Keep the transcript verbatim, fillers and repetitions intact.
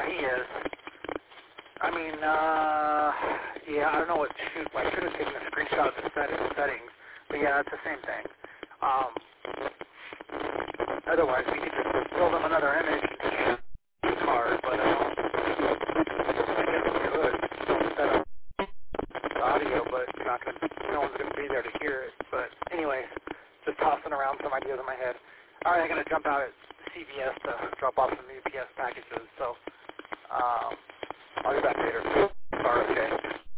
Yeah, he is. I mean, uh, yeah, I don't know what to shoot. I should have taken a screenshot of the set- settings, but yeah, it's the same thing. Um, otherwise, we could just build them another image and just shoot the card, but I don't, I guess we could set up the audio, but it's not gonna, no one's going to be there to hear it. But anyways, just tossing around some ideas in my head. All right, I'm going to jump out at C V S to drop off some U P S packages, so um, I'll be back later. Sorry, okay.